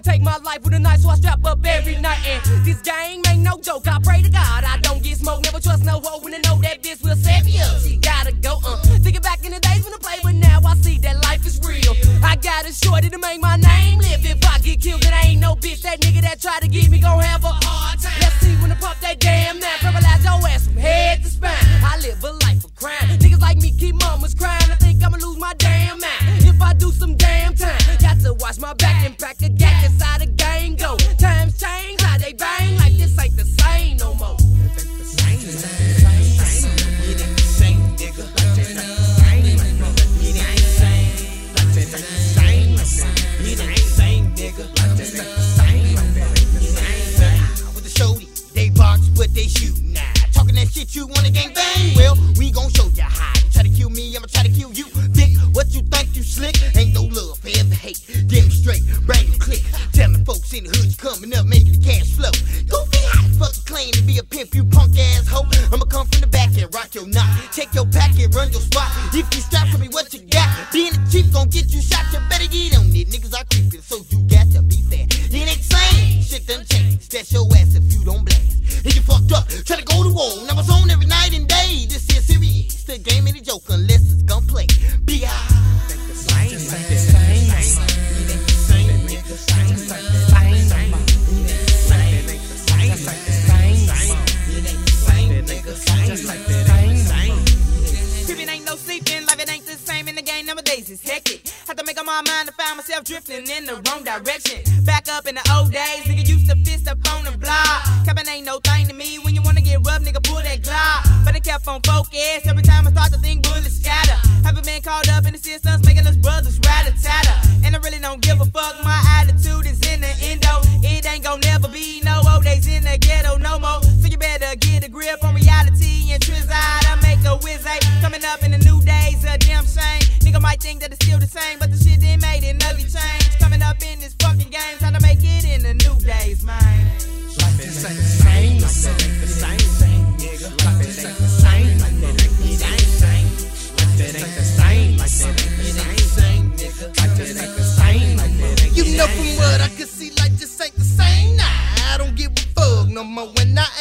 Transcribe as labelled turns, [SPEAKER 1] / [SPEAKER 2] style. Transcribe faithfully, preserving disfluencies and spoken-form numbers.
[SPEAKER 1] take my life with a knife, so I strap up every night. And this game ain't no joke, I pray to God I don't get smoked. Never trust no hoe when I know that bitch will save me up. She gotta go, uh thinking back in the days when I played, but now I see that life is real. I got a shorty to make my name live. If I get killed, then I ain't no bitch. That nigga that try to get me gon' have a hard time. Let's see when I pop that damn now. Paralyze your ass from head to spine. I live a life of crime. Niggas like me keep mamas crying. I think I'ma lose my damn mind if I do some damn time. Got to watch my back and pack a gat. That's how the game go. Times change, how they bang. Like this ain't the same no more.
[SPEAKER 2] What they shoot now, talking that shit you wanna gang bang. Well, we gon' show ya how. You try to kill me, I'ma try to kill you. Dick, what you think you slick? Ain't no love for ever hate. Demonstrate, bring you click. Telling folks in the hood you coming up, making the cash flow. Goofy, how the fuck you claim to be a pimp, you punk ass hoe? I'ma come from the back and rock your knot. Take your pack and run your spot. If you strap for me, what you got? Being a chief gon' get you shot. You better get on it. Niggas are creeping, so you got to be fair. It ain't same, shit done changed. That's your ass if you don't blast. If you fucked up, try to go to war. Now it's on every night and day. This is serious. The game ain't a joke unless it's gon' play. B I Creeping ain't no sleeping, life it ain't the same in the game nowadays, it's hectic. Had to make up my mind to find myself drifting in the wrong direction. Back up in the old days, nigga used to fist up on the block. Capping ain't no thing to me, when you wanna get rough, nigga pull that Glock. But I kept on focus, every time I start to think bullets scatter. Haven't been caught up in the systems, making us brothers rat-a-tatter. And I really don't give a fuck, my attitude is in the endo. It ain't gon' never be no old days in the ghetto no more. So you better get a grip on reality and trizide. I make a whiz coming up in the new days, a damn shame. Nigga might think that it's still the same, but the shit they made it ugly change. Coming up in this fucking game, trying to make it in the new days, man. Life is the same, life ain't the same, nigga. Life ain't the same, life ain't the same. Life ain't the same, life ain't the same, nigga. Life ain't the same, life ain't. You know from what I can see, life just ain't the same. Nah, I don't give a fuck no more when I